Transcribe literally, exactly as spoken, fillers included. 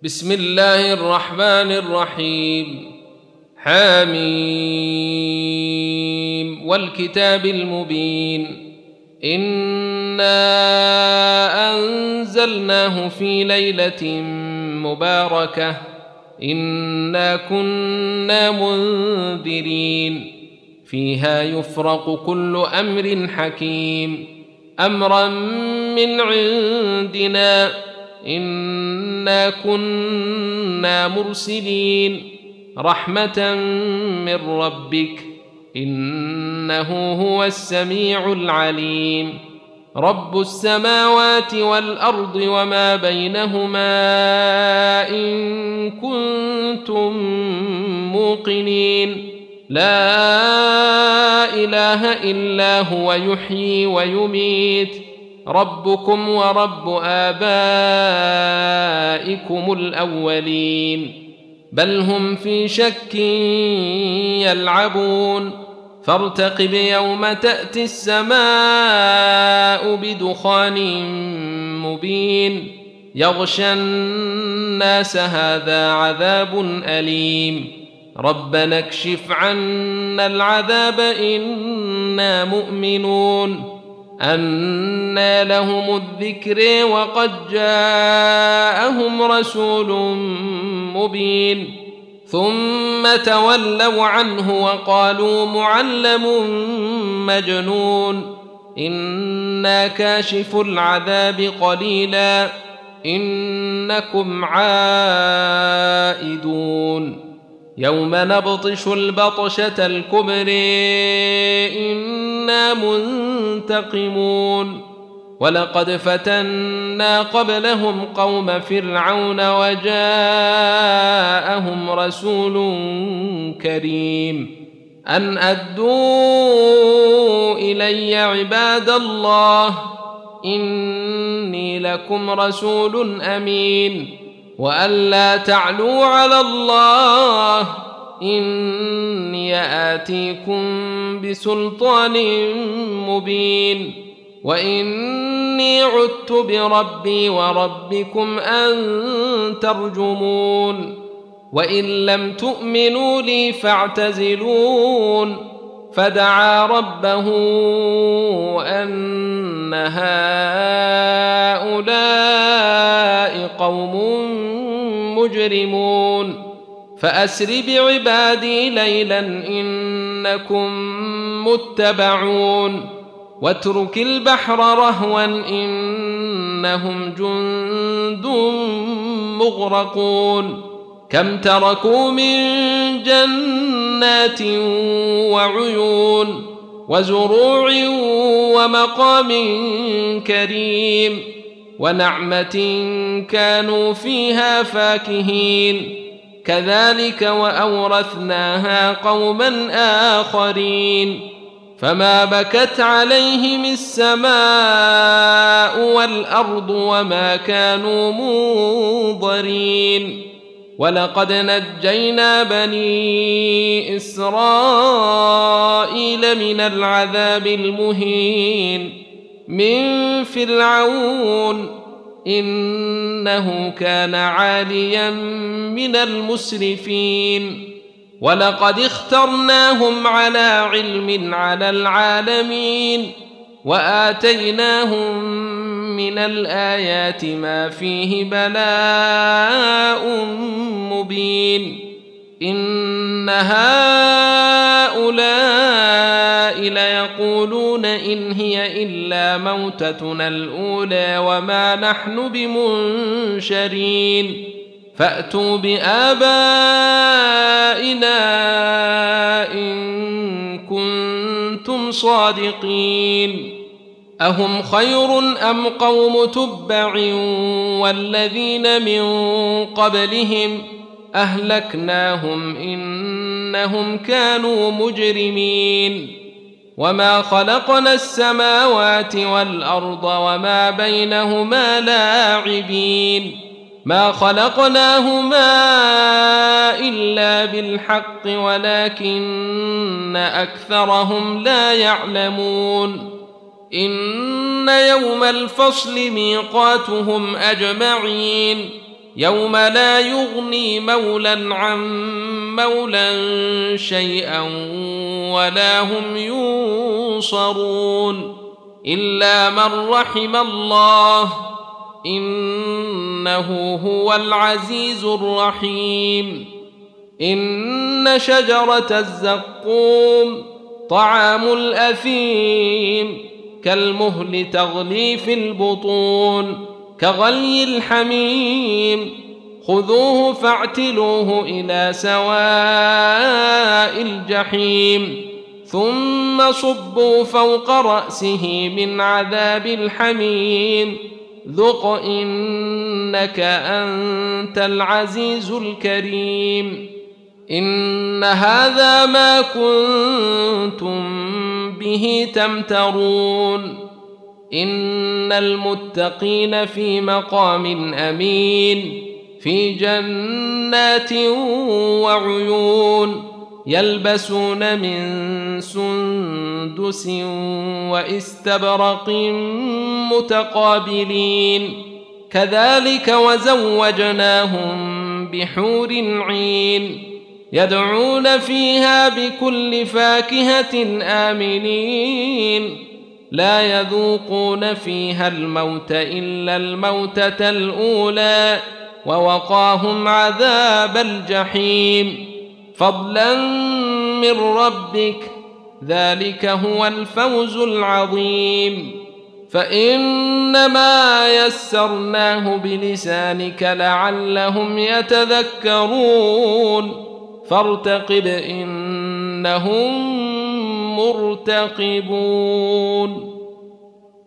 بسم الله الرحمن الرحيم. حميم والكتاب المبين. إنا أنزلناه في ليلة مباركة إنا كنا منذرين فيها يفرق كل أمر حكيم أمرا من عندنا إنا كنا مرسلين رحمة من ربك إنه هو السميع العليم. رب السماوات والأرض وما بينهما إن كنتم موقنين لا إله إلا هو يحيي ويميت ربكم ورب آبائكم الأولين بل هم في شك يلعبون فارتقب يوم تأتي السماء بدخان مبين يغشى الناس هذا عذاب أليم ربنا اكشف عنا العذاب إنا مؤمنون أنى لهم الذكر وقد جاءهم رسول مبين ثم تولوا عنه وقالوا معلم مجنون إنا كاشف العذاب قليلا إنكم عائدون يوم نبطش البطشة الكبر إنا منتقمون ولقد فتنا قبلهم قوم فرعون وجاءهم رسول كريم أن أدوا إلي عباد الله إني لكم رسول أمين وأن لا تعلوا على الله إني آتيكم بسلطان مبين وإني عدت بربي وربكم أن ترجمون وإن لم تؤمنوا لي فاعتزلون فدعا ربه أن هؤلاء قوم مجرمون فأسر بعبادي ليلا إنكم متبعون واترك البحر رهوا إنهم جند مغرقون كم تركوا من جنات وعيون وزروع ومقام كريم ونعمة كانوا فيها فاكهين كذلك وأورثناها قوما آخرين فما بكت عليهم السماء والأرض وما كانوا منظرين ولقد نجينا بني إسرائيل من العذاب المهين من فرعون إنه كان عاليا من المسرفين ولقد اخترناهم على علم على العالمين وآتيناهم من الآيات ما فيه بلاء مبين إن هؤلاء ليقولون إن هي إلا موتتنا الأولى وما نحن بمنشرين فأتوا بآبائنا إن كنتم صادقين أهم خير أم قوم تبع والذين من قبلهم أهلكناهم إنهم كانوا مجرمين وما خلقنا السماوات والأرض وما بينهما لاعبين ما خلقناهما إلا بالحق ولكن أكثرهم لا يعلمون إن يوم الفصل ميقاتهم أجمعين يوم لا يغني مولى عن مولى شيئا ولا هم ينصرون إلا من رحم الله إنه هو العزيز الرحيم. إن شجرة الزقوم طعام الأثيم كالمهل تغلي في البطون كغلي الحميم خذوه فاعتلوه إلى سواء الجحيم ثم صبوا فوق رأسه من عذاب الحميم ذق إنك أنت العزيز الكريم. إن هذا ما كنتم به تمترون. إن المتقين في مقام أمين في جنات وعيون يلبسون من سندس واستبرق متقابلين كذلك وزوجناهم بحور عين يدعون فيها بكل فاكهة آمنين لا يذوقون فيها الموت إلا الموتة الأولى ووقاهم عذاب الجحيم فضلا من ربك ذلك هو الفوز العظيم. فإنما يسرناه بلسانك لعلهم يتذكرون فارتقب إنهم مرتقبون.